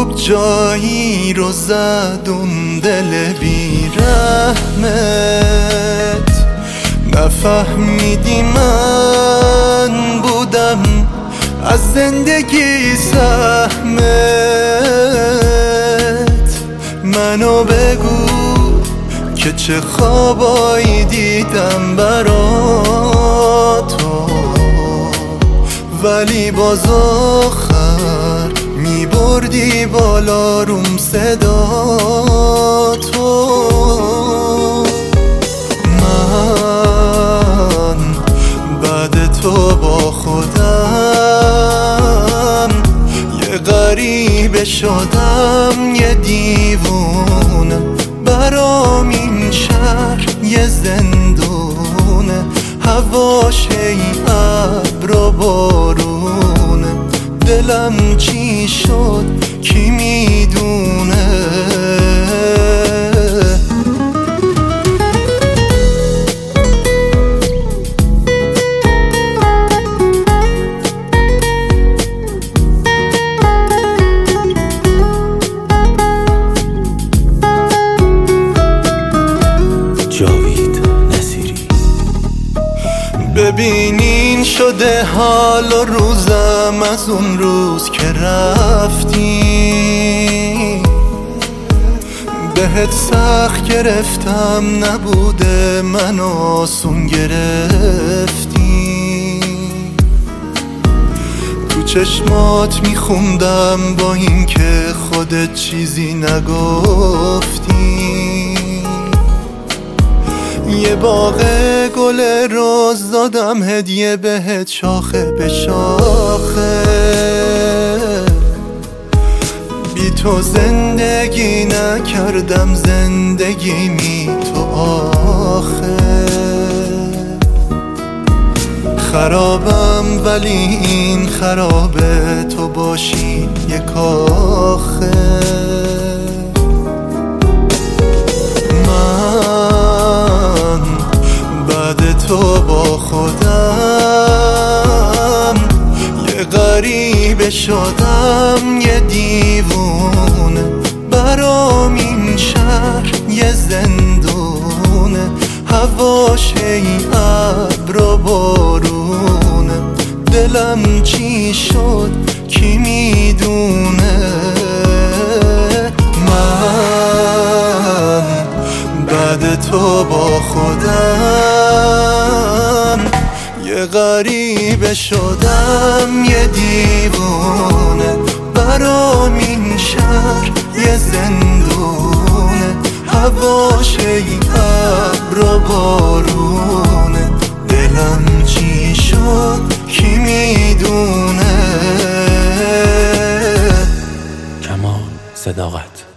خوب جایی رو زد اون دل بی‌رحمت. نفهمیدی من بودم از زندگی سهمت. منو بگو که چه خوابایی دیدم برا تو، ولی باز آخر میبردی بالا روم صدا تو. من بعد تو با خودم یه غریبه شدم، یه دیوونه. برام این شهر یه زندونه، هواش ای ابر و بارونه. دلم چی شد کی میدونه. ببینین شده حال و روزم از اون روز که رفتی. بهت سخت گرفتم نبوده من آسون گرفتی. تو چشمات میخوندم با این که خودت چیزی نگفتی. یه باغ گل روز دادم هدیه بهت شاخه به شاخه. بی تو زندگی نکردم زندگیمی تو آخه. خرابم ولی این خرابه تو باشی یه کاخه. تو با خودم یه غریبه شدم، یه دیوونه. برام این شهر یه زندونه، هواش ای ابر و بارونه. دلم چی شد کی میدونه. من بعد تو با خودم یه غریبه شدم، یه دیوونه. برام این شهر یه زندونه، هواش ای ابر و بارونه. دلم چی شد کی میدونه. کمال صداقت.